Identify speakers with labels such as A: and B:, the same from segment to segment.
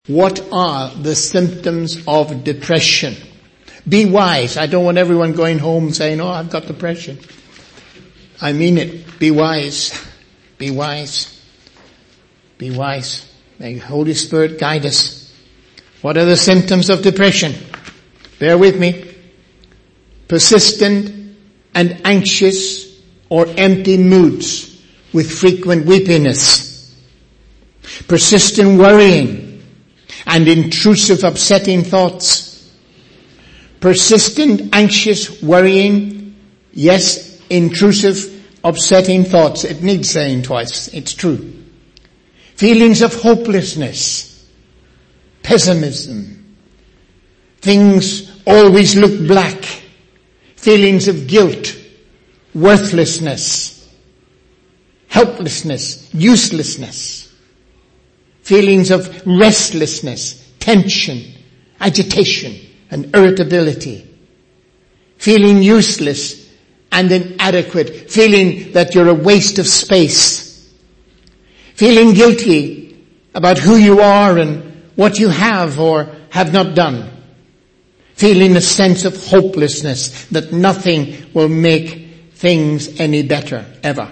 A: What are the symptoms of depression? Be wise. I don't want everyone going home saying, "Oh, I've got depression." I mean it. Be wise. Be wise. Be wise. May the Holy Spirit guide us. What are the symptoms of depression? Bear with me. Persistent and anxious or empty moods with frequent weepiness. Persistent worrying and intrusive upsetting thoughts. Persistent, anxious, worrying, yes, intrusive, upsetting thoughts. It needs saying twice. It's true. Feelings of hopelessness, pessimism. Things always look black. Feelings of guilt, worthlessness, helplessness, uselessness. Feelings of restlessness, tension, agitation, and irritability. Feeling useless and inadequate. Feeling that you're a waste of space. Feeling guilty about who you are and what you have or have not done. Feeling a sense of hopelessness that nothing will make things any better, ever.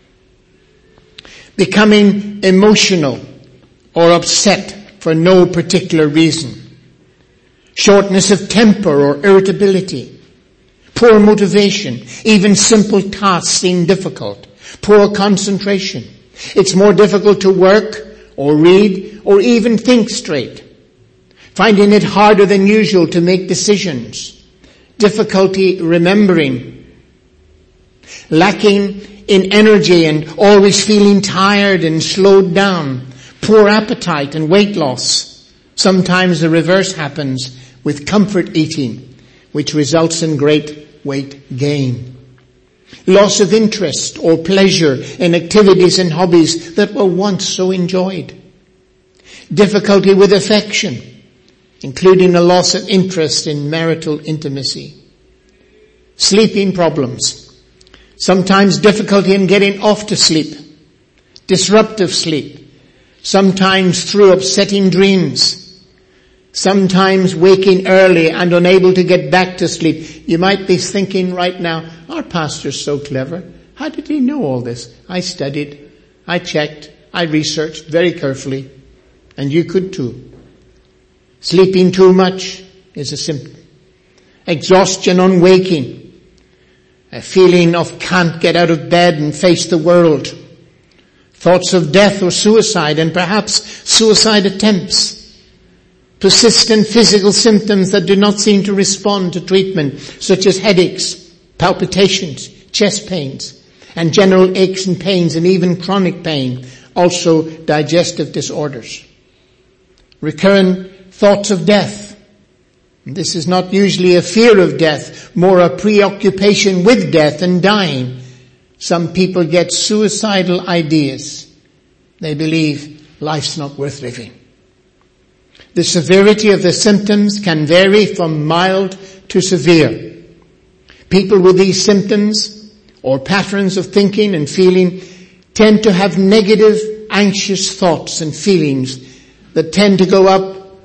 A: Becoming emotional or upset for no particular reason. Shortness of temper or irritability. Poor motivation. Even simple tasks seem difficult. Poor concentration. It's more difficult to work or read or even think straight. Finding it harder than usual to make decisions. Difficulty remembering. Lacking in energy and always feeling tired and slowed down. Poor appetite and weight loss. Sometimes the reverse happens with comfort eating, which results in great weight gain. Loss of interest or pleasure in activities and hobbies that were once so enjoyed. Difficulty with affection, including a loss of interest in marital intimacy. Sleeping problems. Sometimes difficulty in getting off to sleep. Disruptive sleep. Sometimes through upsetting dreams. Sometimes waking early and unable to get back to sleep. You might be thinking right now, our pastor's so clever. How did he know all this? I studied, I checked, I researched very carefully. And you could too. Sleeping too much is a symptom. Exhaustion on waking. A feeling of can't get out of bed and face the world. Thoughts of death or suicide and perhaps suicide attempts. Persistent physical symptoms that do not seem to respond to treatment, such as headaches, palpitations, chest pains, and general aches and pains, and even chronic pain. Also digestive disorders. Recurrent thoughts of death. This is not usually a fear of death, more a preoccupation with death and dying. Some people get suicidal ideas. They believe life's not worth living. The severity of the symptoms can vary from mild to severe. People with these symptoms or patterns of thinking and feeling tend to have negative, anxious thoughts and feelings that tend to go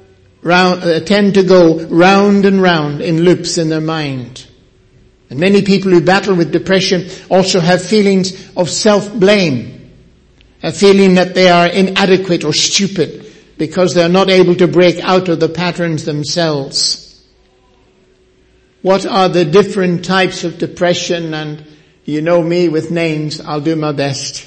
A: round and round in loops in their mind. And many people who battle with depression also have feelings of self-blame, a feeling that they are inadequate or stupid because they are not able to break out of the patterns themselves. What are the different types of depression? And you know me with names, I'll do my best.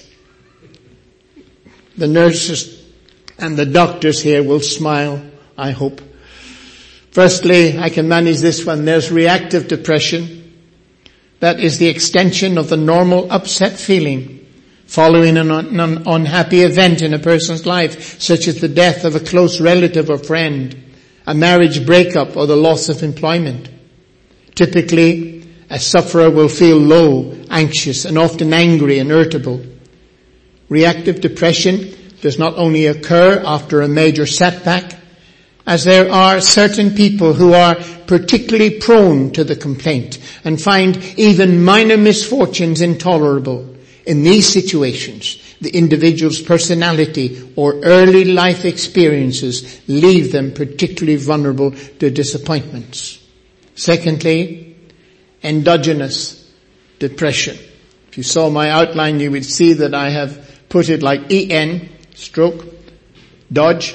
A: The nurses and the doctors here will smile, I hope. Firstly, I can manage this one. There's reactive depression. That is the extension of the normal upset feeling following an unhappy event in a person's life, such as the death of a close relative or friend, a marriage breakup, or the loss of employment. Typically, a sufferer will feel low, anxious, and often angry and irritable. Reactive depression does not only occur after a major setback, as there are certain people who are particularly prone to the complaint and find even minor misfortunes intolerable. In these situations, the individual's personality or early life experiences leave them particularly vulnerable to disappointments. Secondly, endogenous depression. If you saw my outline, you would see that I have put it like EN, stroke, Dodge,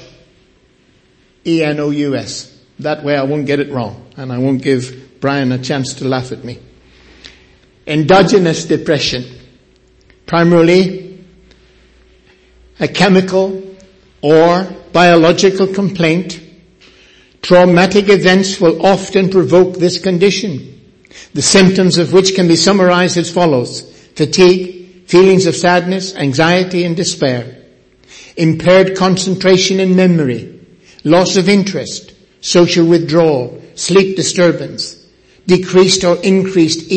A: ENOUS. That way I won't get it wrong, and I won't give Brian a chance to laugh at me. Endogenous depression. Primarily a chemical or biological complaint. Traumatic events will often provoke this condition, the symptoms of which can be summarized as follows: fatigue, feelings of sadness, anxiety and despair, impaired concentration and memory, loss of interest, social withdrawal, sleep disturbance, decreased or increased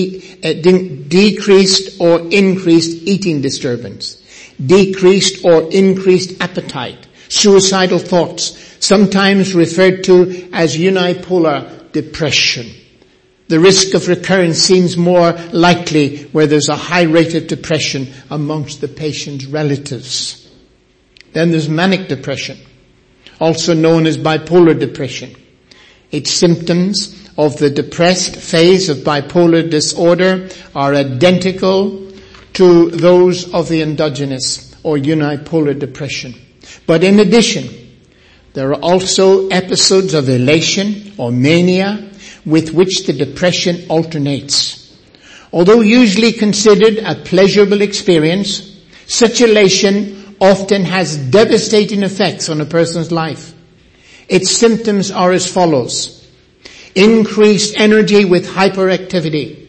A: eating disturbance, decreased or increased appetite, suicidal thoughts, sometimes referred to as unipolar depression. The risk of recurrence seems more likely where there's a high rate of depression amongst the patient's relatives. Then there's manic depression, also known as bipolar depression. Its symptoms of the depressed phase of bipolar disorder are identical to those of the endogenous or unipolar depression. But in addition, there are also episodes of elation or mania with which the depression alternates. Although usually considered a pleasurable experience, such elation often has devastating effects on a person's life. Its symptoms are as follows: increased energy with hyperactivity,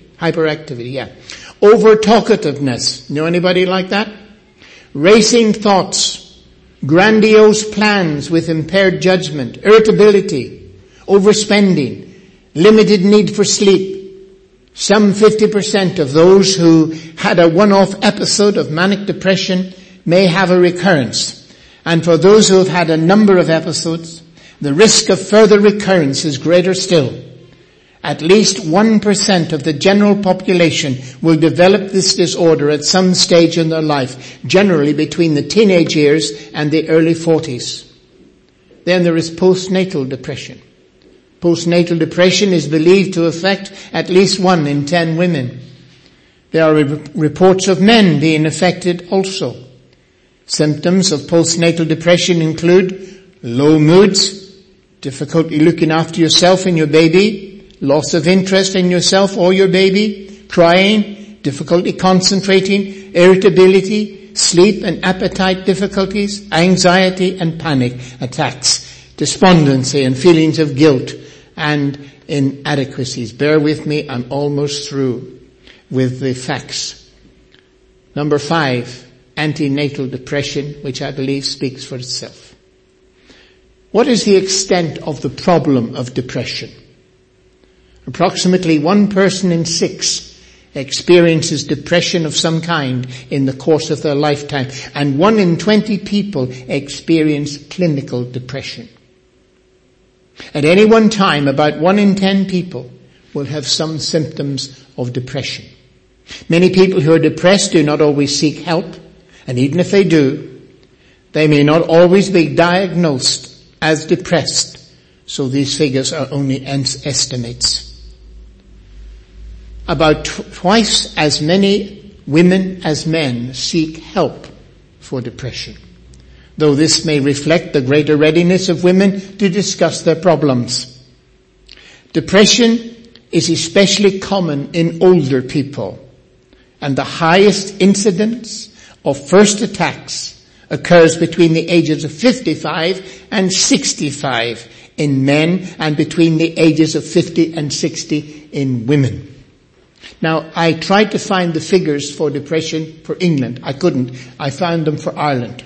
A: over-talkativeness. Know anybody like that? Racing thoughts, grandiose plans with impaired judgment, irritability, overspending, limited need for sleep. Some 50% of those who had a one-off episode of manic depression may have a recurrence. And for those who have had a number of episodes, the risk of further recurrence is greater still. At least 1% of the general population will develop this disorder at some stage in their life, generally between the teenage years and the early 40s. Then there is postnatal depression. Postnatal depression is believed to affect at least 1 in 10 women. There are reports of men being affected also. Symptoms of postnatal depression include low moods, difficulty looking after yourself and your baby, loss of interest in yourself or your baby, crying, difficulty concentrating, irritability, sleep and appetite difficulties, anxiety and panic attacks, despondency and feelings of guilt and inadequacies. Bear with me, I'm almost through with the facts. Number 5, antenatal depression, which I believe speaks for itself. What is the extent of the problem of depression? Approximately 1 person in 6 experiences depression of some kind in the course of their lifetime, and 1 in 20 people experience clinical depression. At any one time, about 1 in 10 people will have some symptoms of depression. Many people who are depressed do not always seek help, and even if they do, they may not always be diagnosed as depressed, so these figures are only estimates. About twice as many women as men seek help for depression, though this may reflect the greater readiness of women to discuss their problems. Depression is especially common in older people, and the highest incidence of first attacks occurs between the ages of 55 and 65 in men, and between the ages of 50 and 60 in women. Now, I tried to find the figures for depression for England. I couldn't. I found them for Ireland.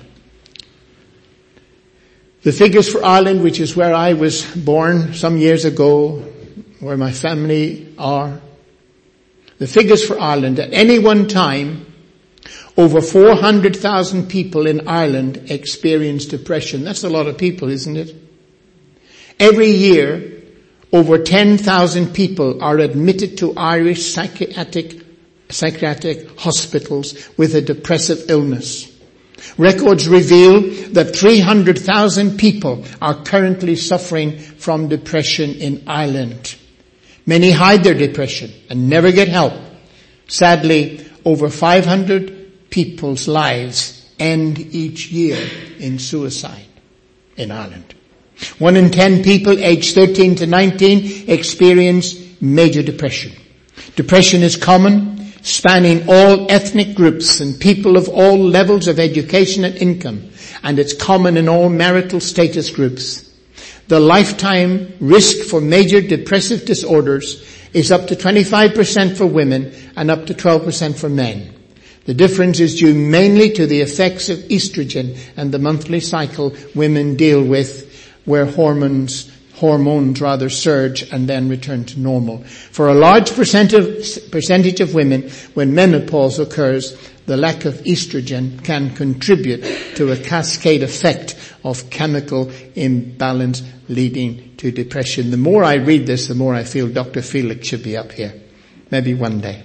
A: The figures for Ireland, which is where I was born some years ago, where my family are. The figures for Ireland, at any one time, over 400,000 people in Ireland experience depression. That's a lot of people, isn't it? Every year, over 10,000 people are admitted to Irish psychiatric hospitals with a depressive illness. Records reveal that 300,000 people are currently suffering from depression in Ireland. Many hide their depression and never get help. Sadly, over 500 people's lives end each year in suicide in Ireland. 1 in 10 people aged 13 to 19 experience major depression. Depression is common, spanning all ethnic groups and people of all levels of education and income, and it's common in all marital status groups. The lifetime risk for major depressive disorders is up to 25% for women and up to 12% for men. The difference is due mainly to the effects of estrogen and the monthly cycle women deal with, where hormones surge and then return to normal. For a large percentage of women, when menopause occurs, the lack of estrogen can contribute to a cascade effect of chemical imbalance leading to depression. The more I read this, the more I feel Dr. Felix should be up here. Maybe one day.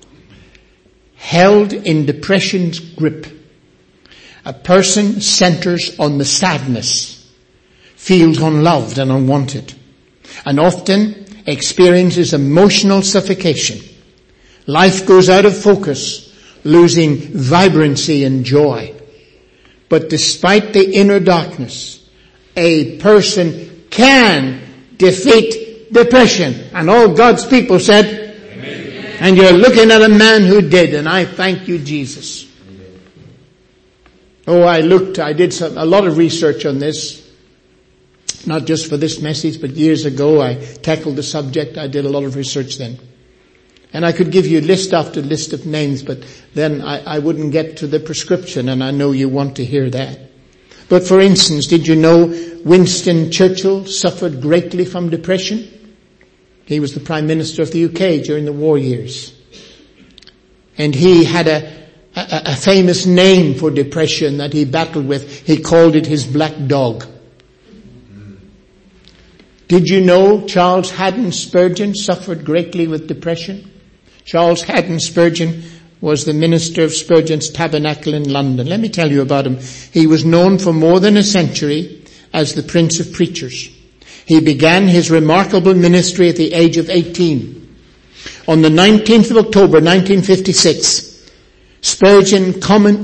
A: Held in depression's grip, a person centers on the sadness, feels unloved and unwanted, and often experiences emotional suffocation. Life goes out of focus, losing vibrancy and joy. But despite the inner darkness, a person can defeat depression. And all God's people said, amen. And you're looking at a man who did, and I thank you, Jesus. I did a lot of research on this. Not just for this message, but years ago I tackled the subject. I did a lot of research then. And I could give you list after list of names, but then I wouldn't get to the prescription, and I know you want to hear that. But for instance, did you know Winston Churchill suffered greatly from depression? He was the Prime Minister of the UK during the war years. And he had a famous name for depression that he battled with. He called it his black dog. Did you know Charles Haddon Spurgeon suffered greatly with depression? Charles Haddon Spurgeon was the minister of Spurgeon's Tabernacle in London. Let me tell you about him. He was known for more than a century as the Prince of Preachers. He began his remarkable ministry at the age of 18. On the 19th of October 1956, Spurgeon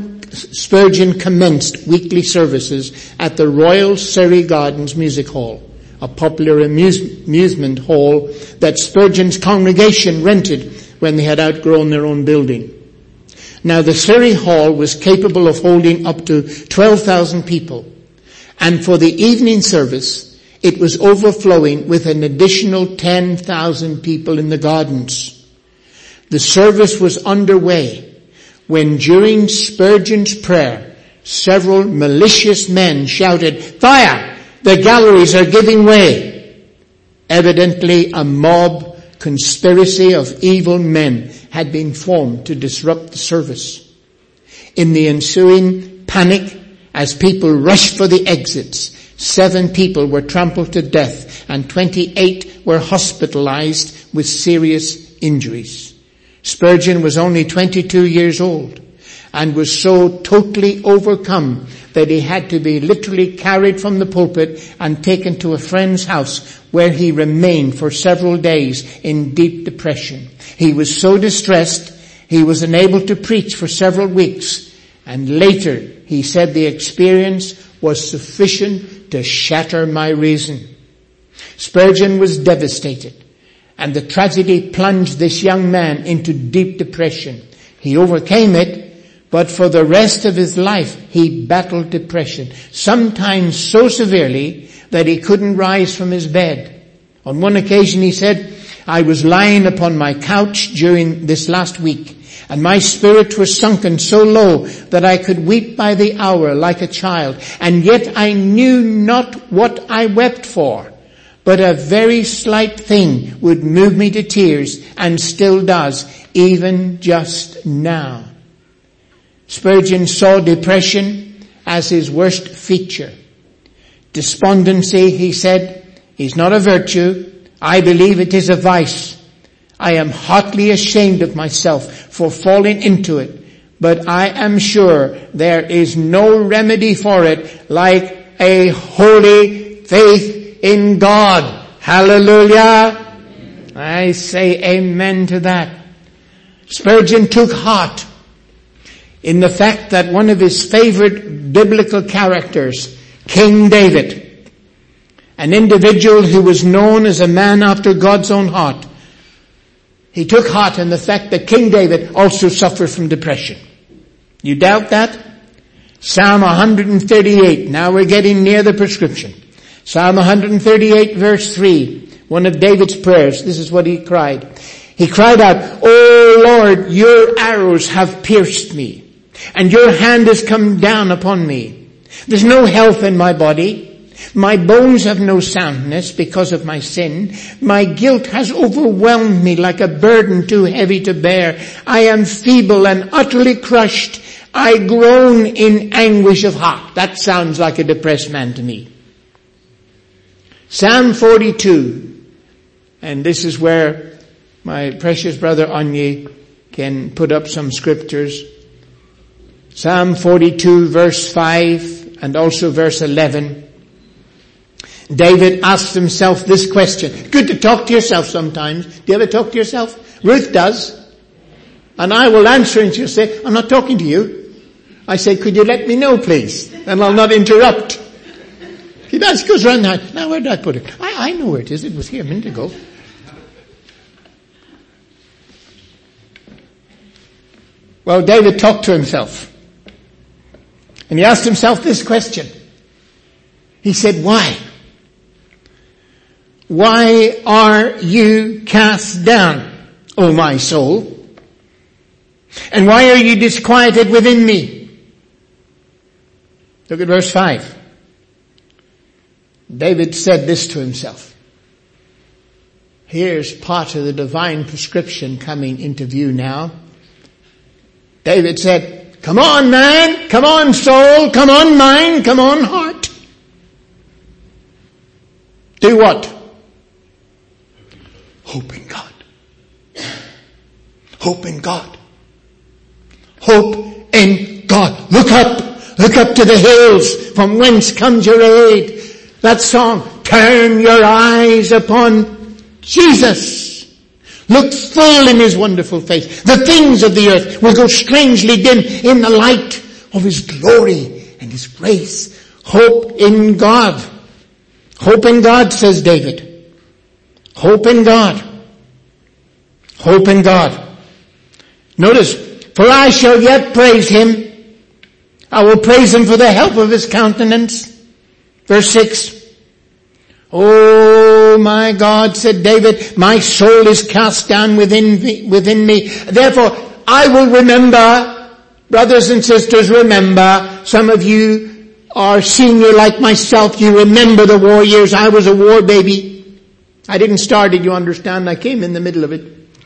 A: commenced weekly services at the Royal Surrey Gardens Music Hall, a popular amusement hall that Spurgeon's congregation rented when they had outgrown their own building. Now the Surrey Hall was capable of holding up to 12,000 people, and for the evening service it was overflowing with an additional 10,000 people in the gardens. The service was underway when during Spurgeon's prayer several malicious men shouted, "Fire! The galleries are giving way." Evidently a mob conspiracy of evil men had been formed to disrupt the service. In the ensuing panic, as people rushed for the exits, 7 people were trampled to death and 28 were hospitalized with serious injuries. Spurgeon was only 22 years old and was so totally overcome that he had to be literally carried from the pulpit and taken to a friend's house, where he remained for several days in deep depression. He was so distressed he was unable to preach for several weeks, and later he said the experience was sufficient to shatter my reason. Spurgeon was devastated, and the tragedy plunged this young man into deep depression. He overcame it, but for the rest of his life, he battled depression, sometimes so severely that he couldn't rise from his bed. On one occasion he said, "I was lying upon my couch during this last week, and my spirit was sunken so low that I could weep by the hour like a child, and yet I knew not what I wept for. But a very slight thing would move me to tears, and still does, even just now." Spurgeon saw depression as his worst feature. Despondency, he said, is not a virtue. I believe it is a vice. I am heartily ashamed of myself for falling into it, But I am sure there is no remedy for it like a holy faith in God. Hallelujah. I say amen to that. Spurgeon took heart in the fact that one of his favorite biblical characters, King David, an individual who was known as a man after God's own heart, he took heart in the fact that King David also suffered from depression. You doubt that? Psalm 138. Now we're getting near the prescription. Psalm 138 verse 3. One of David's prayers. This is what he cried. He cried out, "O Lord, your arrows have pierced me, and your hand has come down upon me. There's no health in my body. My bones have no soundness because of my sin. My guilt has overwhelmed me like a burden too heavy to bear. I am feeble and utterly crushed. I groan in anguish of heart." That sounds like a depressed man to me. Psalm 42. And this is where my precious brother Anye can put up some scriptures. Psalm 42 verse 5 and also verse 11. David asked himself this question. Good to talk to yourself sometimes. Do you ever talk to yourself? Ruth does. And I will answer and she'll say, "I'm not talking to you." I say, "Could you let me know please? And I'll not interrupt." He does. He goes around now. Now where did I put it? I know where it is. It was here a minute ago. Well, David talked to himself. And he asked himself this question. He said, "Why? Why are you cast down, O my soul? And why are you disquieted within me?" Look at verse 5. David said this to himself. Here's part of the divine prescription coming into view now. David said, "Come on, man. Come on, soul. Come on, mind. Come on, heart. Do what? Hope in God. Hope in God. Hope in God. Look up. Look up to the hills from whence comes your aid." That song, "Turn your eyes upon Jesus. Look full in His wonderful face. The things of the earth will go strangely dim in the light of His glory and His grace." Hope in God. Hope in God, says David. Hope in God. Hope in God. Notice, "For I shall yet praise Him. I will praise Him for the help of His countenance." Verse 6. "Oh my God," said David, "my soul is cast down within me. Therefore I will remember." Brothers and sisters, remember. Some of you are senior like myself. You remember the war years. I was a war baby. I didn't start it, you understand. I came in the middle of it.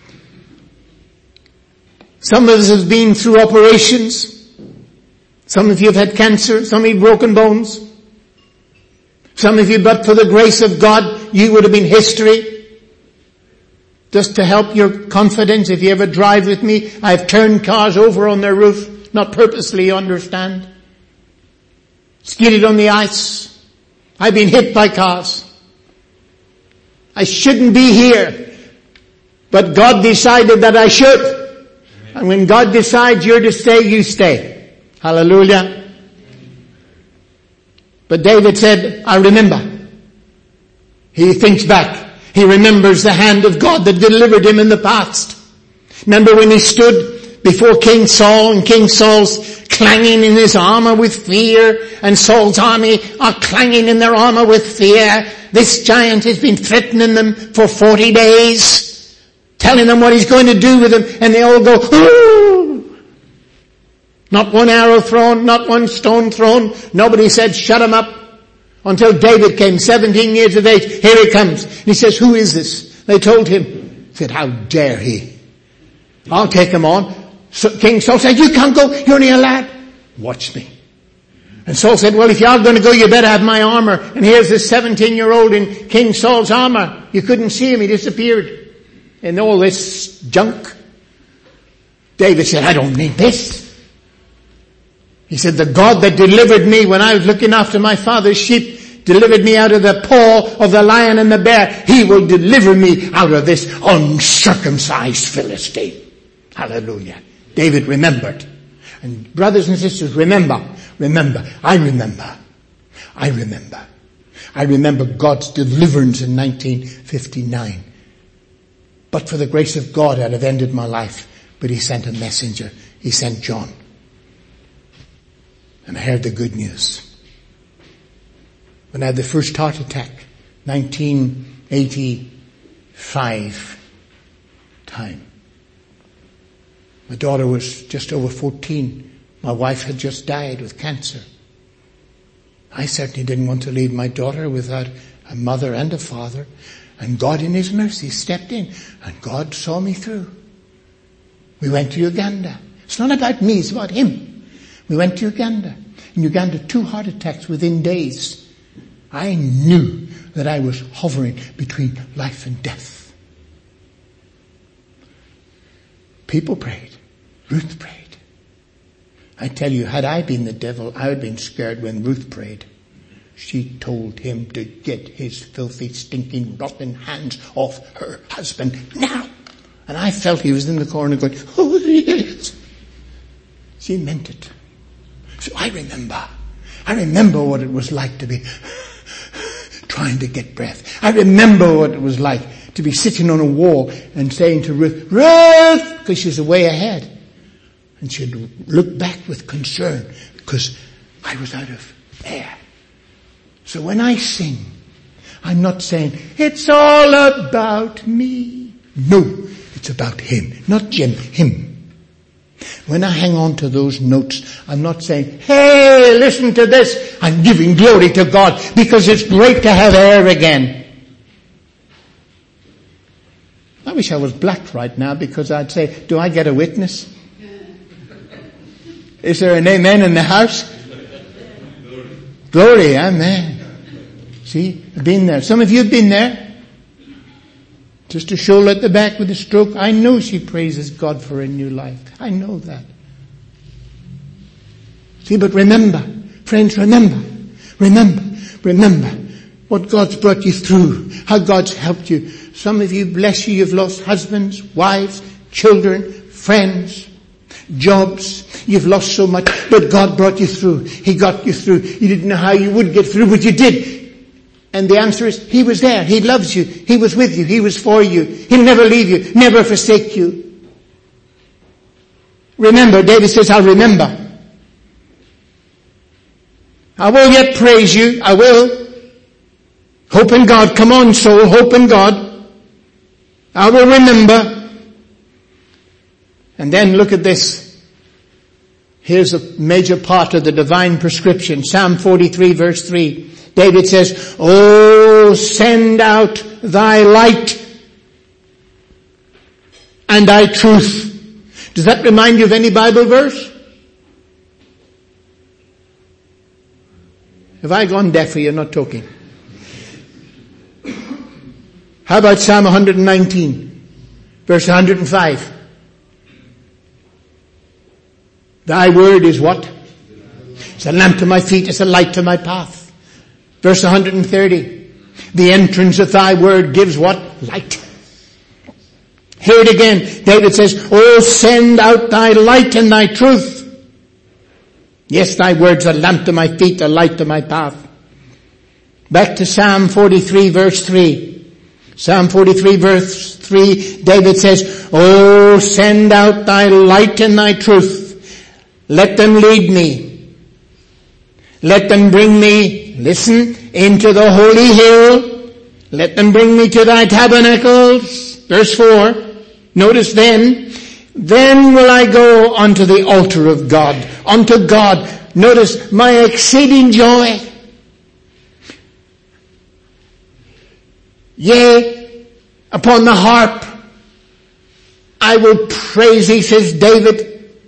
A: Some of us have been through operations. Some of you have had cancer. Some of you broken bones. Some of you, but for the grace of God, you would have been history. Just to help your confidence, if you ever drive with me, I've turned cars over on their roof. Not purposely, you understand. Skidded on the ice. I've been hit by cars. I shouldn't be here. But God decided that I should. And when God decides you're to stay, you stay. Hallelujah. But David said, "I remember." He thinks back. He remembers the hand of God that delivered him in the past. Remember when he stood before King Saul, and King Saul's clanging in his armor with fear, and Saul's army are clanging in their armor with fear. This giant has been threatening them for 40 days, telling them what he's going to do with them, and they all go, "Ooh!" Not one arrow thrown, not one stone thrown. Nobody said, "Shut him up." Until David came, 17 years of age. Here he comes. And he says, "Who is this?" They told him. He said, "How dare he? I'll take him on." So King Saul said, "You can't go. You're only a lad. Watch me." And Saul said, "Well, if you're going to go, you better have my armor." And here's this 17-year-old in King Saul's armor. You couldn't see him. He disappeared in all this junk. David said, "I don't need this. He said, the God that delivered me when I was looking after my father's sheep, delivered me out of the paw of the lion and the bear, he will deliver me out of this uncircumcised Philistine. Hallelujah. David remembered. And brothers and sisters, remember. I remember God's deliverance in 1959. But for the grace of God, I'd have ended my life. But he sent a messenger. He sent John. And I heard the good news. When I had the first heart attack, 1985 time. My daughter was just over 14. My wife had just died with cancer. I certainly didn't want to leave my daughter without a mother and a father. And God in His mercy stepped in. And God saw me through. We went to Uganda. It's not about me, it's about Him. We went to Uganda. In Uganda, 2 heart attacks within days. I knew that I was hovering between life and death. People prayed. Ruth prayed. I tell you, had I been the devil, I would have been scared when Ruth prayed. She told him to get his filthy, stinking, rotten hands off her husband now. And I felt he was in the corner going, oh yes. She meant it. So I remember what it was like to be trying to get breath. I remember what it was like to be sitting on a wall and saying to Ruth, Ruth, because she's way ahead. And she'd look back with concern because I was out of air. So when I sing, I'm not saying, it's all about me. No, it's about Him. Not Jim, Him. When I hang on to those notes, I'm not saying, hey, listen to this. I'm giving glory to God because it's great to have air again. I wish I was black right now because I'd say, do I get a witness? Is there an amen in the house? Glory, amen. See, I've been there. Some of you have been there. Just a shoulder at the back with a stroke. I know she praises God for a new life. I know that. See, but remember, friends, remember what God's brought you through, how God's helped you. Some of you, bless you, you've lost husbands, wives, children, friends, jobs. You've lost so much, but God brought you through. He got you through. You didn't know how you would get through, but you did. And the answer is, He was there. He loves you. He was with you. He was for you. He'll never leave you, never forsake you. Remember, David says, I'll remember. I will yet praise you. I will. Hope in God. Come on, soul. Hope in God. I will remember. And then look at this. Here's a major part of the divine prescription. Psalm 43 verse 3. David says, oh, send out thy light and thy truth. Does that remind you of any Bible verse? Have I gone deaf or you're not talking? How about Psalm 119 verse 105? Thy word is what? It's a lamp to my feet, it's a light to my path. Verse 130. The entrance of thy word gives what? Light. Hear it again. David says, oh, send out thy light and thy truth. Yes, thy word's a lamp to my feet, a light to my path. Back to Psalm 43 verse 3. Psalm 43 verse 3, David says, oh, send out thy light and thy truth. Let them lead me. Let them bring me, listen, into the holy hill. Let them bring me to thy tabernacles. Verse 4. Notice then will I go unto the altar of God. Unto God. Notice my exceeding joy. Yea, upon the harp I will praise thee, says David.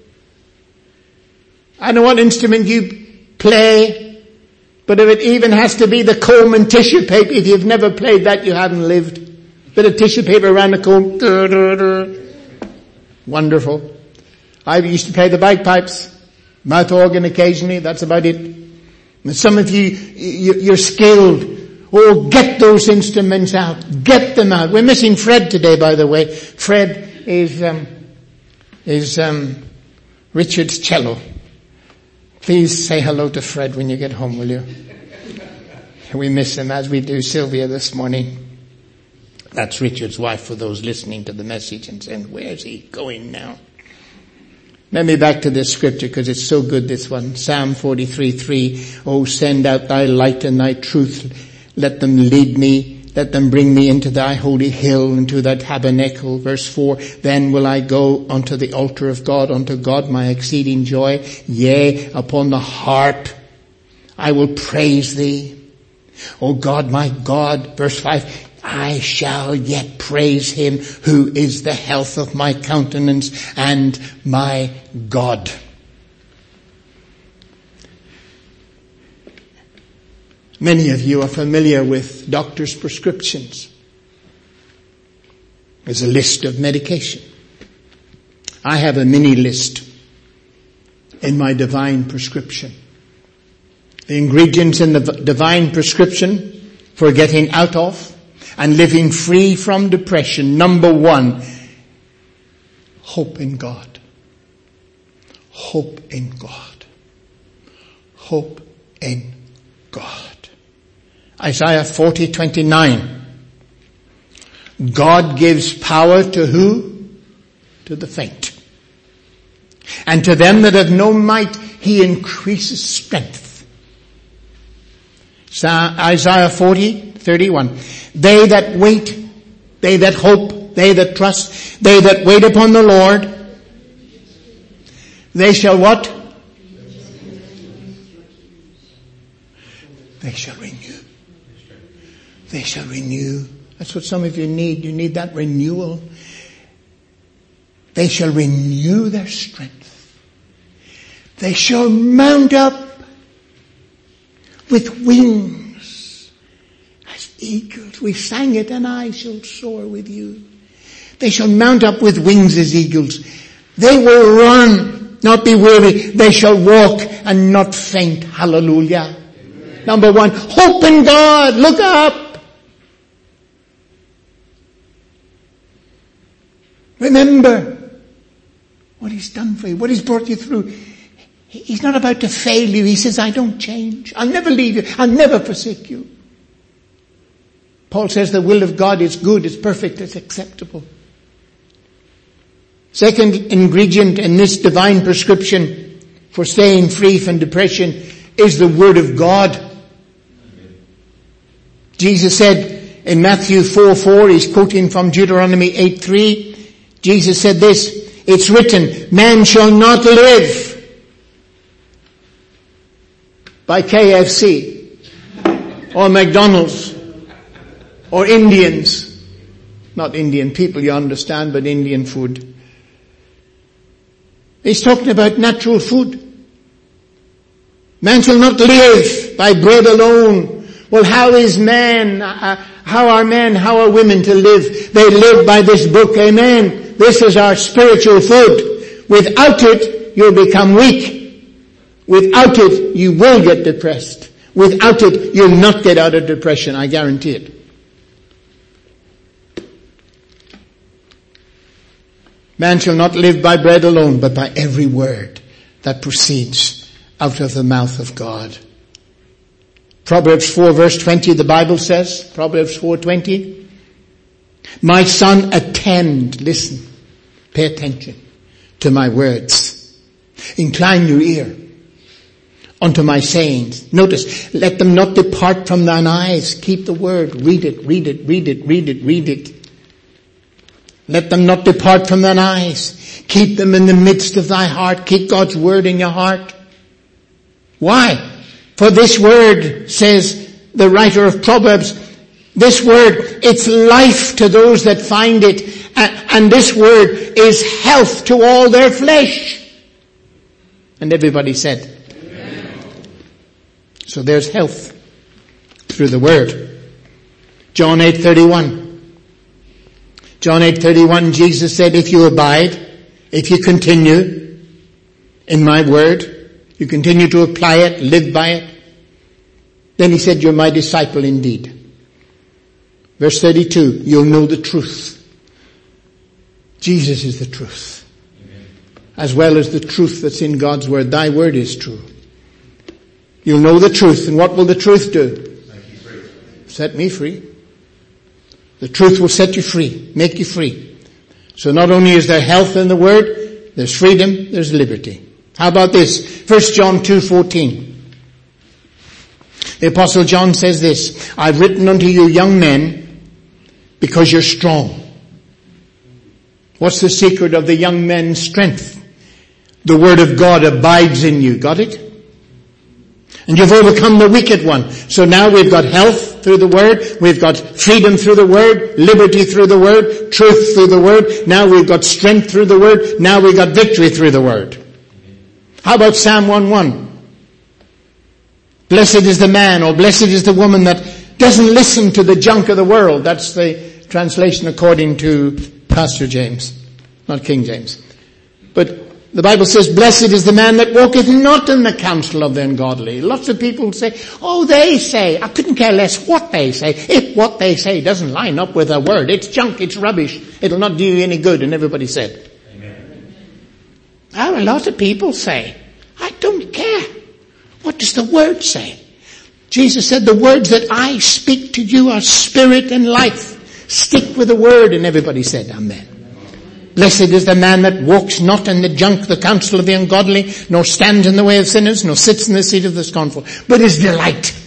A: I don't know what instrument you play, but if it even has to be the comb and tissue paper, if you've never played that, you haven't lived. Bit of tissue paper around the comb. Wonderful. I used to play the bagpipes. Mouth organ occasionally, that's about it. And some of you're skilled. Oh, get those instruments out. Get them out. We're missing Fred today, by the way. Fred is Richard's cello. Please say hello to Fred when you get home, will you? We miss him as we do Sylvia this morning. That's Richard's wife, for those listening to the message and saying, where's he going now? Let me back to this scripture because it's so good, this one. Psalm 43:3. Oh, send out thy light and thy truth. Let them lead me. Let them bring me into thy holy hill, into thy tabernacle. Verse 4. Then will I go unto the altar of God, unto God my exceeding joy. Yea, upon the harp I will praise thee. O God, my God. Verse 5. I shall yet praise him who is the health of my countenance and my God. Many of you are familiar with doctor's prescriptions. There's a list of medication. I have a mini list in my divine prescription. The ingredients in the divine prescription for getting out of and living free from depression. Number 1, hope in God. Hope in God. Hope in God. Isaiah 40:29. God gives power to who? To the faint. And to them that have no might, he increases strength. Isaiah 40:31. They that wait, they that hope, they that trust, they that wait upon the Lord, they shall what? They shall renew. They shall renew. That's what some of you need. You need that renewal. They shall renew their strength. They shall mount up with wings as eagles. We sang it, and I shall soar with you. They shall mount up with wings as eagles. They will run, not be weary. They shall walk and not faint. Hallelujah. Amen. Number 1, hope in God. Look up. Remember what he's done for you, what he's brought you through. He's not about to fail you. He says, I don't change. I'll never leave you. I'll never forsake you. Paul says the will of God is good, it's perfect, it's acceptable. Second ingredient in this divine prescription for staying free from depression is the Word of God. Jesus said in Matthew 4:4, he's quoting from Deuteronomy 8:3, Jesus said this, it's written, man shall not live by KFC or McDonald's or Indians. Not Indian people, you understand, but Indian food. He's talking about natural food. Man shall not live by bread alone. Well, how is man, how are women to live? They live by this book, amen. This is our spiritual food. Without it, you'll become weak. Without it, you will get depressed. Without it, you'll not get out of depression, I guarantee it. Man shall not live by bread alone, but by every word that proceeds out of the mouth of God. Proverbs 4 verse 20, the Bible says, Proverbs 4:20, my son, attend, listen, pay attention to my words. Incline your ear unto my sayings. Notice, let them not depart from thine eyes. Keep the word. Read it, read it, read it, read it, read it. Let them not depart from thine eyes. Keep them in the midst of thy heart. Keep God's word in your heart. Why? For this word, says the writer of Proverbs, this word, it's life to those that find it. And this word is health to all their flesh. And everybody said, amen. So there's health through the word. John 8:31. John 8:31, Jesus said, if you abide, if you continue in my word, you continue to apply it, live by it, then he said, you're my disciple indeed. Verse 32, you'll know the truth. Jesus is the truth. Amen. As well as the truth that's in God's word. Thy word is true. You'll know the truth. And what will the truth do? Set me free. The truth will set you free, make you free. So not only is there health in the word, there's freedom, there's liberty. How about this? 1 John 2:14. The Apostle John says this, I've written unto you young men because you're strong. What's the secret of the young men's strength? The word of God abides in you. Got it? And you've overcome the wicked one. So now we've got health through the word. We've got freedom through the word. Liberty through the word. Truth through the word. Now we've got strength through the word. Now we've got victory through the word. How about Psalm 1:1? Blessed is the man or blessed is the woman that doesn't listen to the junk of the world. That's the translation according to Pastor James, not King James. But the Bible says, blessed is the man that walketh not in the counsel of the ungodly. Lots of people say, oh, they say. I couldn't care less what they say. If what they say doesn't line up with a word, it's junk, it's rubbish. It'll not do you any good. And everybody said. Amen. Oh, a lot of people say, I don't care. What does the word say? Jesus said, the words that I speak to you are spirit and life. Stick with the word. And everybody said, amen. Blessed is the man that walks not in the junk, the counsel of the ungodly, nor stands in the way of sinners, nor sits in the seat of the scornful. But his delight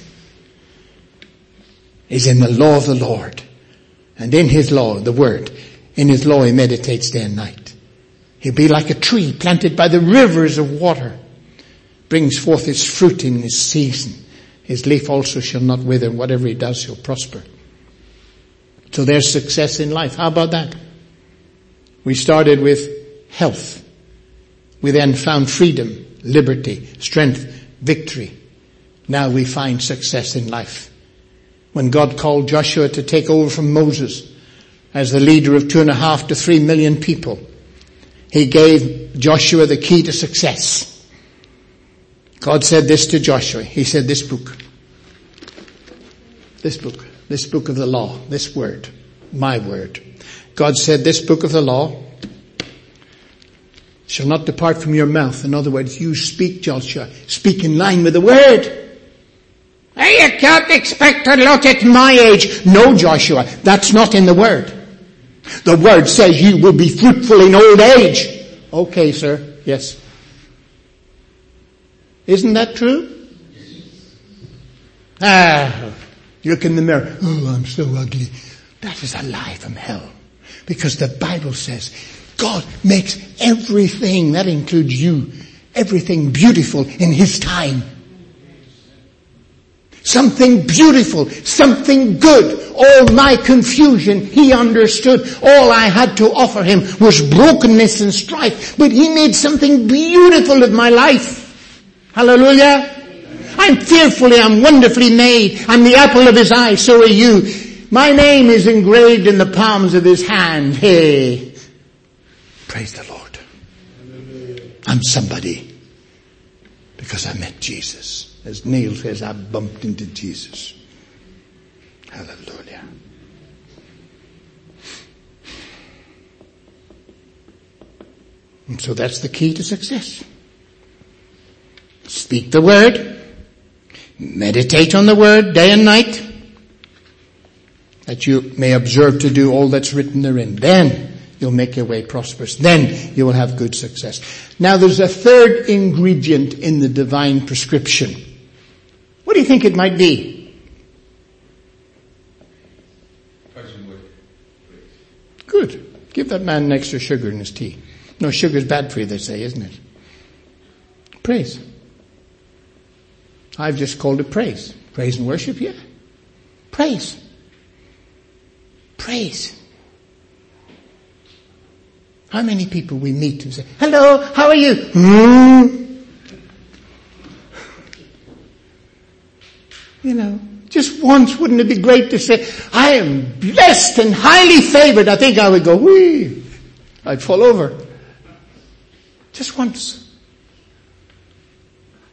A: is in the law of the Lord. And in his law, the word, in his law he meditates day and night. He'll be like a tree planted by the rivers of water. Brings forth his fruit in his season. His leaf also shall not wither. Whatever he does, he'll prosper. So there's success in life. How about that? We started with health. We then found freedom, liberty, strength, victory. Now we find success in life. When God called Joshua to take over from Moses as the leader of 2.5 to 3 million people, he gave Joshua the key to success. God said this to Joshua. He said, this book of the law, this word, my word. God said, this book of the law shall not depart from your mouth. In other words, you speak, Joshua, speak in line with the word. Hey, you can't expect to look at my age. No, Joshua, that's not in the word. The word says you will be fruitful in old age. Okay, sir. Yes. Isn't that true? You look in the mirror. Oh, I'm so ugly. That is a lie from hell. Because the Bible says God makes everything, that includes you, everything beautiful in his time. Something beautiful, something good. All my confusion, he understood. All I had to offer him was brokenness and strife. But he made something beautiful of my life. Hallelujah. I'm fearfully, I'm wonderfully made. I'm the apple of his eye, so are you. My name is engraved in the palms of his hand. Hey. Praise the Lord. I'm somebody because I met Jesus. As Neil says, I bumped into Jesus. Hallelujah. And so that's the key to success. Speak the word. Meditate on the word day and night, that you may observe to do all that's written therein. Then you'll make your way prosperous. Then you will have good success. Now there's a third ingredient in the divine prescription. What do you think it might be? Good. Give that man an extra sugar in his tea. No, sugar's bad for you, they say, isn't it? Praise. I've just called it praise. Praise and worship, yeah. Praise. Praise. How many people we meet and say, hello, how are you? You know, just once wouldn't it be great to say, I am blessed and highly favored. I think I would go, whee. I'd fall over. Just once.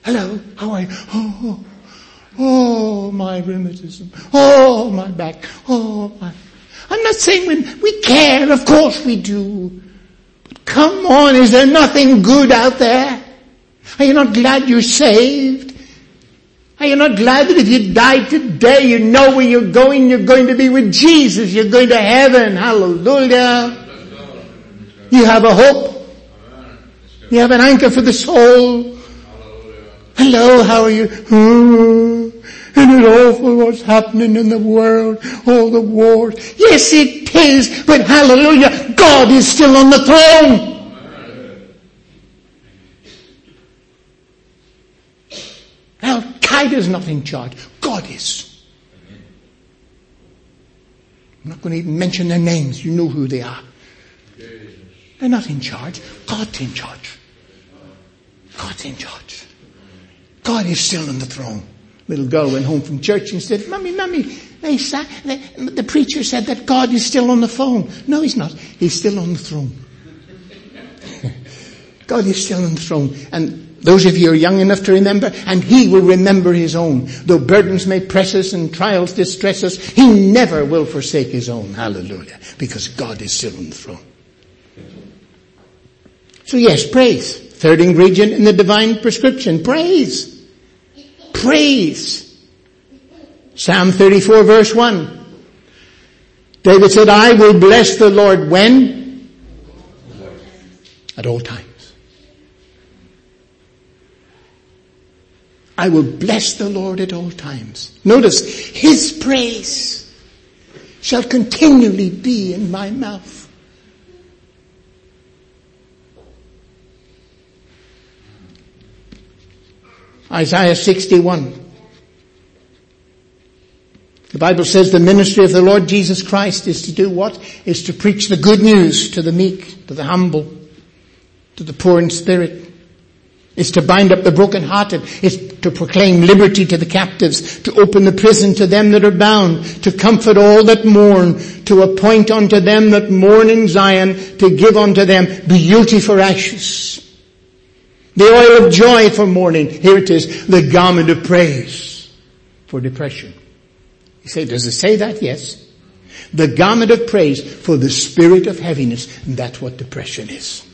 A: Hello, how are you? Oh, my rheumatism. Oh, my back. Oh, my. I'm not saying we care, of course we do. But come on, is there nothing good out there? Are you not glad you're saved? Are you not glad that if you die today, you know where you're going to be with Jesus, you're going to heaven. Hallelujah. You have a hope. You have an anchor for the soul. Hello, how are you? Isn't it awful what's happening in the world? All the wars. Yes, it is, but hallelujah, God is still on the throne. Al-Qaeda is not in charge. God is. I'm not going to even mention their names. You know who they are. They're not in charge. God's in charge. God's in charge. God is still on the throne. Little girl went home from church and said, Mommy, the preacher said that God is still on the phone. No, he's not. He's still on the throne. God is still on the throne. And those of you who are young enough to remember, and he will remember his own. Though burdens may press us and trials distress us, he never will forsake his own. Hallelujah. Because God is still on the throne. So yes, praise. Third ingredient in the divine prescription. Praise. Praise. Psalm 34 verse 1. David said, I will bless the Lord when? At all times. I will bless the Lord at all times. Notice, his praise shall continually be in my mouth. Isaiah 61. The Bible says the ministry of the Lord Jesus Christ is to do what? Is to preach the good news to the meek, to the humble, to the poor in spirit. Is to bind up the brokenhearted. Is to proclaim liberty to the captives. To open the prison to them that are bound. To comfort all that mourn. To appoint unto them that mourn in Zion. To give unto them beauty for ashes. The oil of joy for mourning. Here it is. The garment of praise for depression. You say, does it say that? Yes. The garment of praise for the spirit of heaviness. And that's what depression is.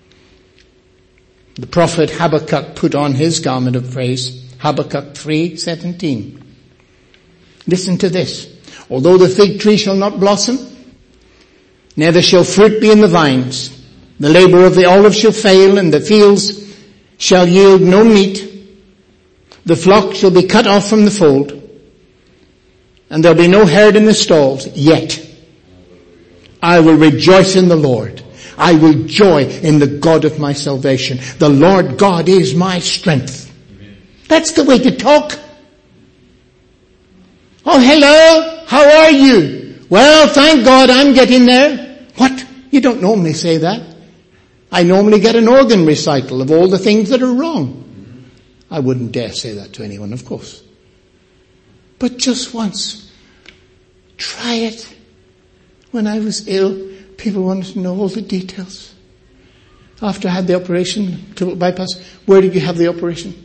A: The prophet Habakkuk put on his garment of praise. Habakkuk 3:17. Listen to this. Although the fig tree shall not blossom, neither shall fruit be in the vines. The labor of the olive shall fail, and the fields shall yield no meat. The flock shall be cut off from the fold, and there'll be no herd in the stalls. Yet I will rejoice in the Lord. I will joy in the God of my salvation. The Lord God is my strength. That's the way to talk. Oh, hello. How are you? Well, thank God I'm getting there. What? You don't normally say that. I normally get an organ recital of all the things that are wrong. I wouldn't dare say that to anyone, of course. But just once, try it. When I was ill, people wanted to know all the details. After I had the operation, triple bypass, where did you have the operation?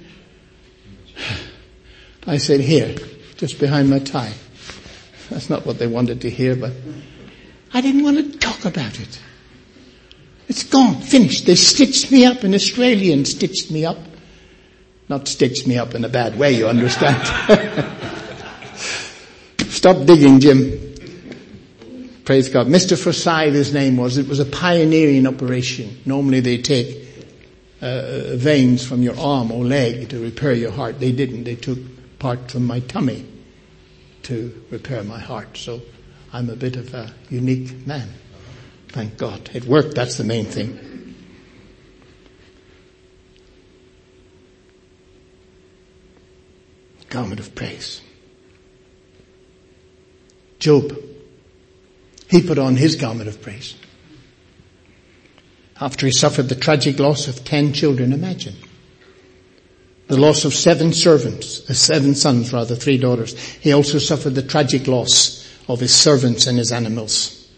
A: I said, here, just behind my tie. That's not what they wanted to hear, but I didn't want to talk about it. It's gone, finished. They stitched me up, an Australian stitched me up. Not stitched me up in a bad way, you understand. Stop digging, Jim. Praise God. Mr. Forsyth, his name was. It was a pioneering operation. Normally they take veins from your arm or leg to repair your heart. They didn't. They took part from my tummy to repair my heart. So I'm a bit of a unique man. Thank God. It worked. That's the main thing. Garment of praise. Job. He put on his garment of praise. After he suffered the tragic loss of 10 children, imagine. The loss of 7 sons, 3 daughters. He also suffered the tragic loss of his servants and his animals.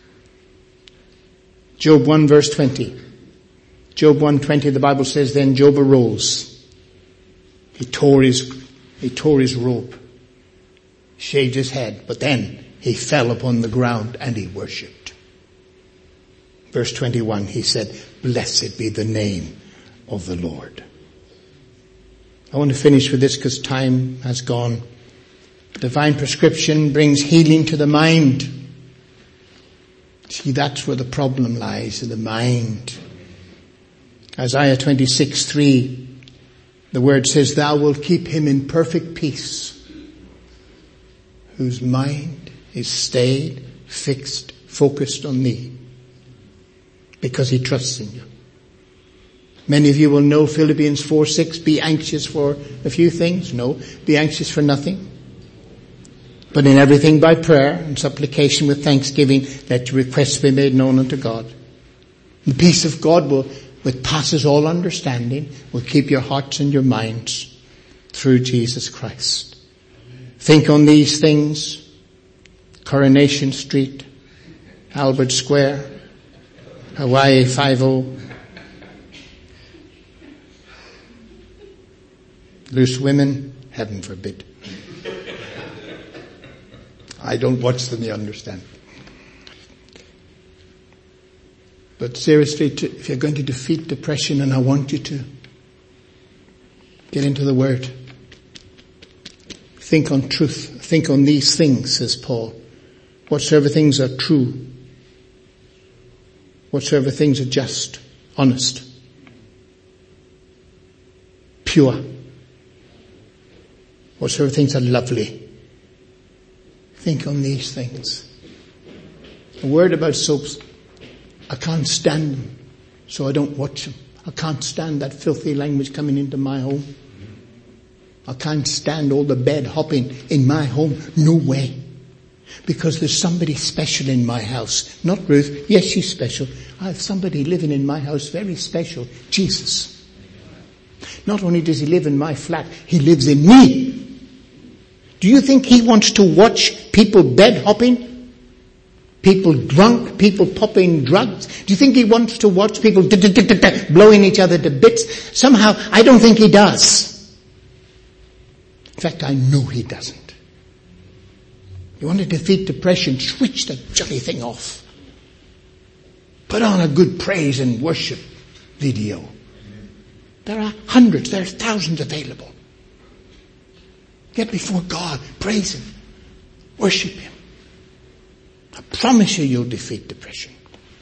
A: Job 1 verse 20. Job 1:20, the Bible says, then Job arose. He tore his robe, shaved his head, but then he fell upon the ground and he worshipped. Verse 21, he said, "Blessed be the name of the Lord." I want to finish with this because time has gone. Divine prescription brings healing to the mind. See, that's where the problem lies, in the mind. Isaiah 26:3, the word says, "Thou wilt keep him in perfect peace, whose mind is stayed, fixed, focused on thee, because he trusts in you." Many of you will know Philippians 4:6, be anxious for a few things. No, be anxious for nothing. But in everything by prayer and supplication with thanksgiving, let your requests be made known unto God. The peace of God which passes all understanding will keep your hearts and your minds through Jesus Christ. Think on these things. Coronation Street, Albert Square, Hawaii 5-0. Loose women, heaven forbid. I don't watch them, you understand. But seriously, if you're going to defeat depression, and I want you to, get into the Word. Think on truth. Think on these things, says Paul. Whatsoever things are true. Whatsoever things are just, honest, pure. Whatsoever things are lovely. Think on these things. A word about soaps. I can't stand them, so I don't watch them. I can't stand that filthy language coming into my home. I can't stand all the bed hopping in my home. No way. Because there's somebody special in my house. Not Ruth. Yes, she's special. I have somebody living in my house very special. Jesus. Not only does he live in my flat, he lives in me. Do you think he wants to watch people bed hopping? People drunk? People popping drugs? Do you think he wants to watch people blowing each other to bits? Somehow, I don't think he does. In fact, I know he doesn't. You want to defeat depression, switch the jolly thing off. Put on a good praise and worship video. There are hundreds, there are thousands available. Get before God, praise him, worship him. I promise you'll defeat depression.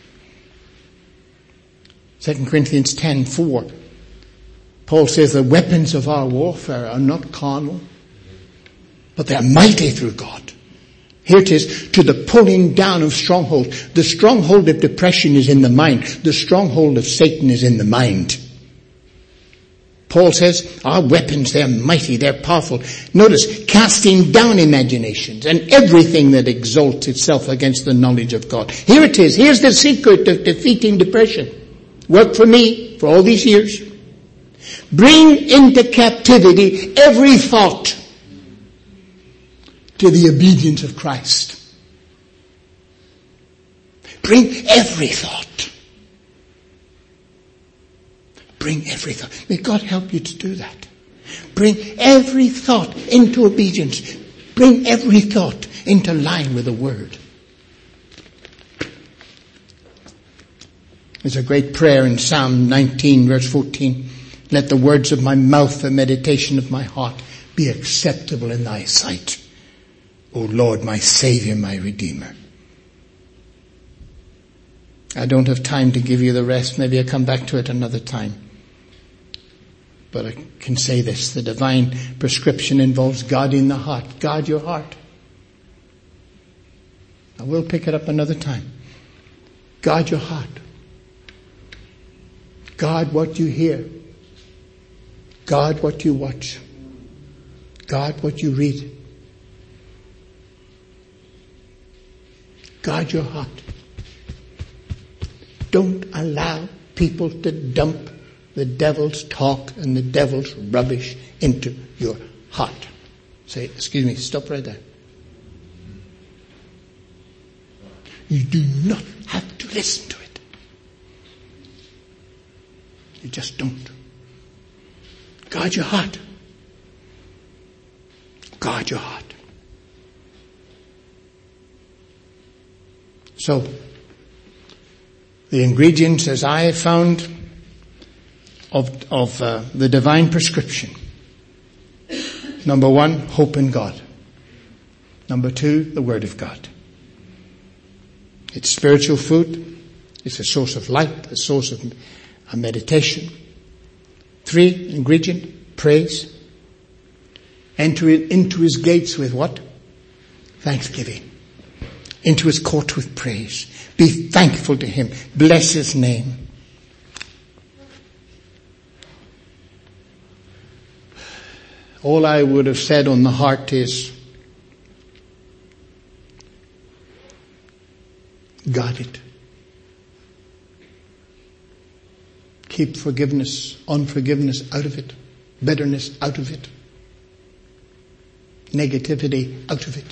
A: 2 Corinthians 10:4. Paul says the weapons of our warfare are not carnal, but they're mighty through God. Here it is, to the pulling down of strongholds. The stronghold of depression is in the mind. The stronghold of Satan is in the mind. Paul says, our weapons, they're mighty, they're powerful. Notice, casting down imaginations and everything that exalts itself against the knowledge of God. Here it is. Here's the secret of defeating depression. Worked for me for all these years. Bring into captivity every thought to the obedience of Christ. Bring every thought. Bring every thought. May God help you to do that. Bring every thought into obedience. Bring every thought into line with the Word. There's a great prayer in Psalm 19 verse 14. Let the words of my mouth, the meditation of my heart be acceptable in thy sight. O Lord, my Savior, my Redeemer. I don't have time to give you the rest. Maybe I'll come back to it another time. But I can say this. The divine prescription involves guarding the heart. Guard your heart. I will pick it up another time. Guard your heart. Guard what you hear. Guard what you watch. Guard what you read. Guard your heart. Don't allow people to dump the devil's talk and the devil's rubbish into your heart. Say, excuse me, stop right there. You do not have to listen to it. You just don't. Guard your heart. guard your heart. So, the ingredients, as I have found, of the divine prescription. Number 1, hope in God. Number 2, the Word of God. It's spiritual food. It's a source of light, a source of meditation. 3, ingredient, praise. Enter into His gates with what? Thanksgiving. Into His court with praise. Be thankful to Him. Bless His name. All I would have said on the heart is, guard it. Keep forgiveness, unforgiveness out of it. Bitterness out of it. Negativity out of it.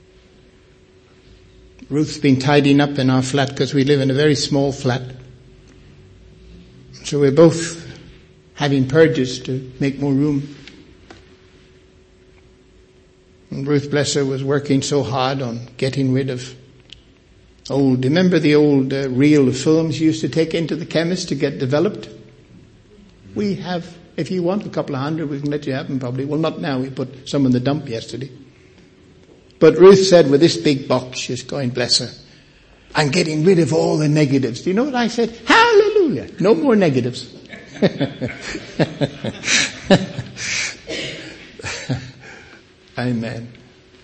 A: Ruth's been tidying up in our flat because we live in a very small flat. So we're both having purges to make more room. And Ruth, bless her, was working so hard on getting rid of remember the old reel of films you used to take into the chemist to get developed? We have, if you want a couple of hundred, we can let you have them probably. Well, not now, we put some in the dump yesterday. But Ruth said with this big box, she's going, bless her, I'm getting rid of all the negatives. Do you know what I said? Hallelujah. No more negatives. Amen.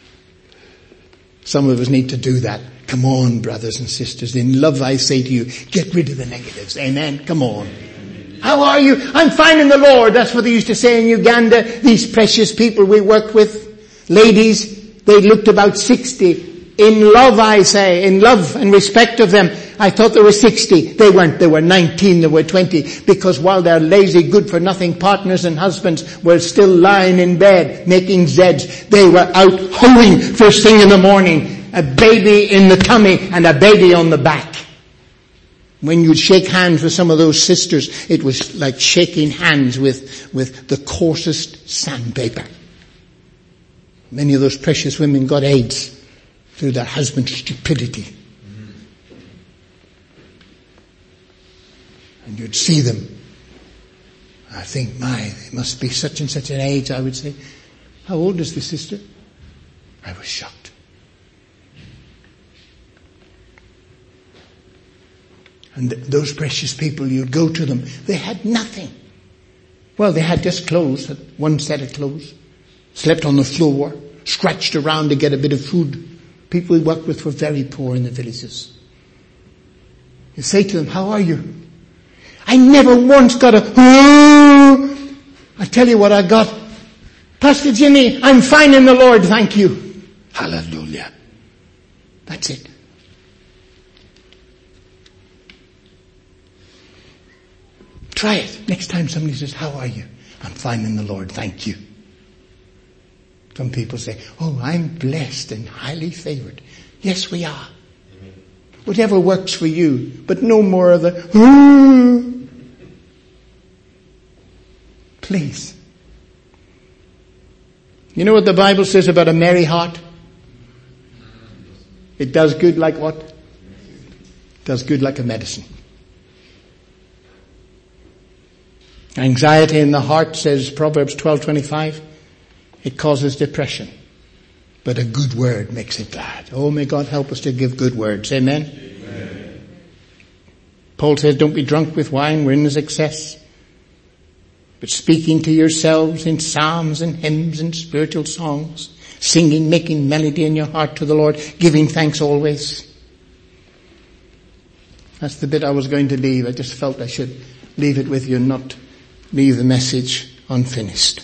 A: Some of us need to do that. Come on, brothers and sisters. In love I say to you, get rid of the negatives. Amen. Come on. How are you? I'm fine in the Lord. That's what they used to say in Uganda. These precious people we worked with, ladies, they looked about 60. In love, I say, in love and respect of them, I thought there were 60. They weren't. There were 19. There were 20. Because while their lazy, good-for-nothing partners and husbands were still lying in bed making Zeds, they were out hoeing first thing in the morning. A baby in the tummy and a baby on the back. When you'd shake hands with some of those sisters, it was like shaking hands with the coarsest sandpaper. Many of those precious women got AIDS through their husband's stupidity. And you'd see them. I think, they must be such and such an age, I would say. How old is the sister? I was shocked. And those precious people, you'd go to them, they had nothing. Well, they had just clothes, one set of clothes, slept on the floor, scratched around to get a bit of food. People we worked with were very poor in the villages. You say to them, how are you? I never once got I tell you what I got. Pastor Jimmy, I'm fine in the Lord, thank you. Hallelujah. That's it. Try it. Next time somebody says, how are you? I'm fine in the Lord, thank you. Some people say, I'm blessed and highly favored. Yes, we are. Whatever works for you, but no more of the, Please. You know what the Bible says about a merry heart? It does good like what? It does good like a medicine. Anxiety in the heart, says Proverbs 12:25, it causes depression. But a good word makes it glad. Oh, may God help us to give good words. Amen? Amen. Paul says, don't be drunk with wine wherein is excess, but speaking to yourselves in psalms and hymns and spiritual songs, singing, making melody in your heart to the Lord, giving thanks always. That's the bit I was going to leave. I just felt I should leave it with you and not leave the message unfinished.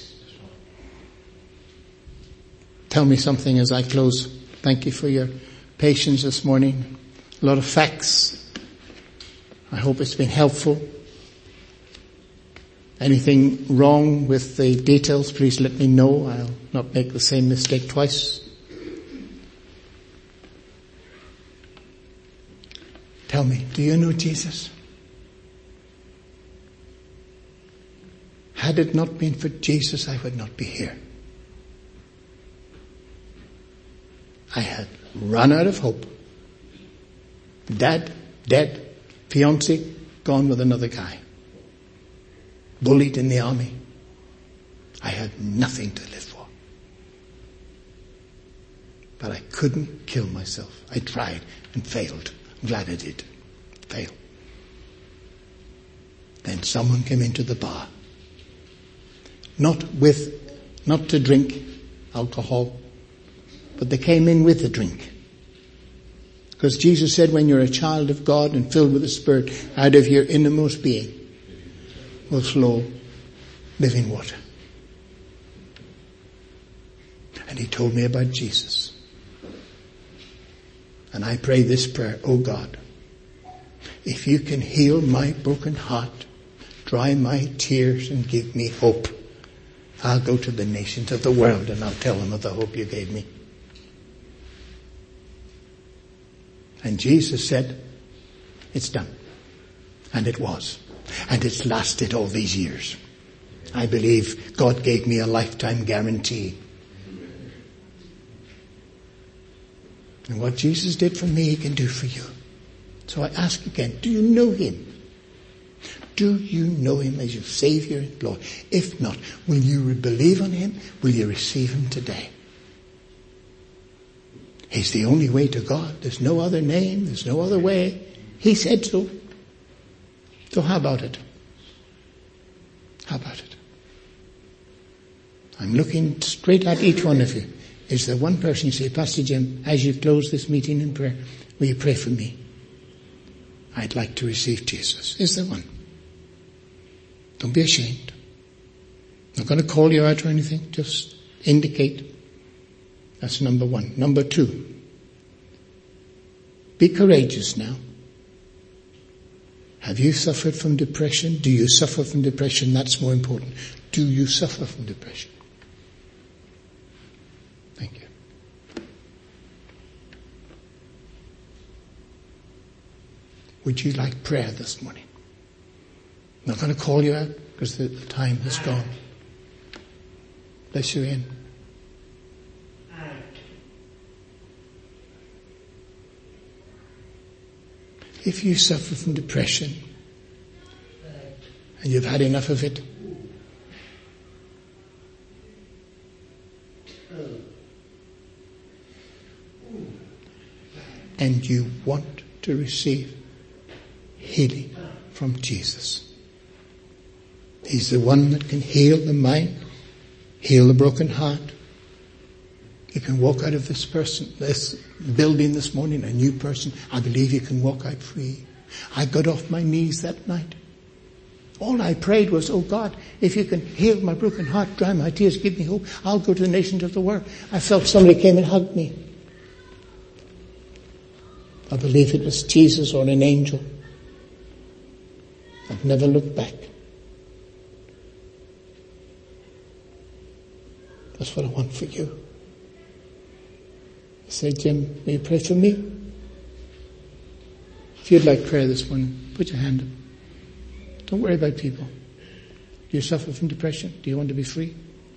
A: Tell me something as I close. Thank you for your patience this morning. A lot of facts. I hope it's been helpful. Anything wrong with the details, please let me know. I'll not make the same mistake twice. Tell me, do you know Jesus? Had it not been for Jesus, I would not be here. I had run out of hope. Dad, dead. Fiancé, gone with another guy. Bullied in the army. I had nothing to live for. But I couldn't kill myself. I tried and failed. I'm glad I did. Failed. Then someone came into the bar. Not to drink alcohol, but they came in with a drink. Because Jesus said when you're a child of God and filled with the Spirit, out of your innermost being will flow living water. And he told me about Jesus. And I pray this prayer, oh God, if you can heal my broken heart, dry my tears and give me hope, I'll go to the nations of the world and I'll tell them of the hope you gave me. And Jesus said, it's done. And it was. And it's lasted all these years. I believe God gave me a lifetime guarantee. And what Jesus did for me, he can do for you. So I ask again, do you know him? Do you know him as your Savior and Lord? If not, will you believe on him? Will you receive him today? He's the only way to God. There's no other name. There's no other way. He said so. So how about it? How about it? I'm looking straight at each one of you. Is there one person you say, Pastor Jim, as you close this meeting in prayer, will you pray for me? I'd like to receive Jesus. Is there one? Don't be ashamed. I'm not going to call you out or anything. Just indicate. That's number one. Number two. Be courageous now. Have you suffered from depression? Do you suffer from depression? That's more important. Do you suffer from depression? Thank you. Would you like prayer this morning? I'm not going to call you out because the time has gone. Bless you, Ian. If you suffer from depression and you've had enough of it, and you want to receive healing from Jesus. He's the one that can heal the mind, heal the broken heart. You can walk out of this building this morning, a new person. I believe you can walk out free. I got off my knees that night. All I prayed was, oh God, if you can heal my broken heart, dry my tears, give me hope, I'll go to the nations of the world. I felt somebody came and hugged me. I believe it was Jesus or an angel. I've never looked back. That's what I want for you. Say, Jim, will you pray for me? If you'd like prayer this morning, put your hand up. Don't worry about people. Do you suffer from depression? Do you want to be free?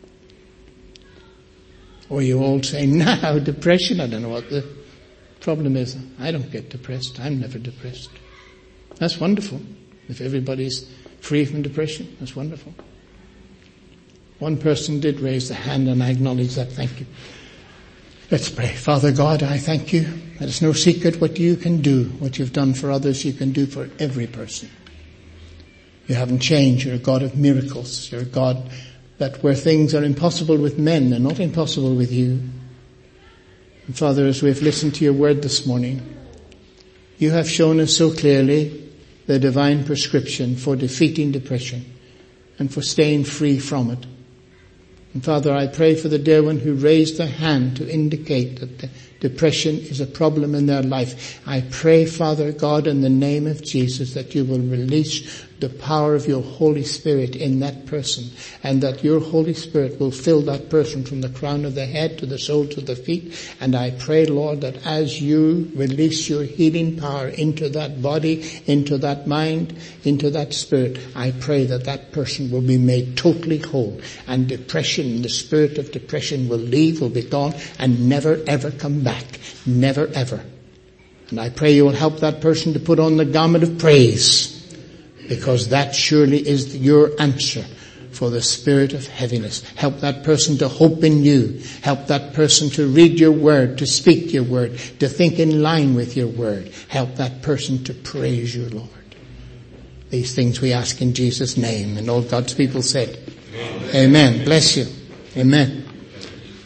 A: Or are you all saying, no, depression, I don't know what the problem is. I don't get depressed. I'm never depressed. That's wonderful. If everybody's free from depression, that's wonderful. One person did raise the hand and I acknowledge that. Thank you. Let's pray. Father God, I thank you that it's no secret what you can do. What you've done for others, you can do for every person. You haven't changed. You're a God of miracles. You're a God that where things are impossible with men, they're not impossible with you. And Father, as we've listened to your word this morning, you have shown us so clearly the divine prescription for defeating depression and for staying free from it. And Father, I pray for the dear one who raised their hand to indicate that depression is a problem in their life. I pray, Father God, in the name of Jesus, that you will release the power of your Holy Spirit in that person, and that your Holy Spirit will fill that person from the crown of the head to the soles of the feet. And I pray, Lord, that as you release your healing power into that body, into that mind, into that spirit, I pray that that person will be made totally whole, and depression, the spirit of depression will leave, will be gone, and never ever come back. Never ever. And I pray you will help that person to put on the garment of praise, because that surely is your answer for the spirit of heaviness. Help that person to hope in you. Help that person to read your word, to speak your word, to think in line with your word. Help that person to praise you, Lord. These things we ask in Jesus' name. And all God's people said, Amen. Bless you. Amen.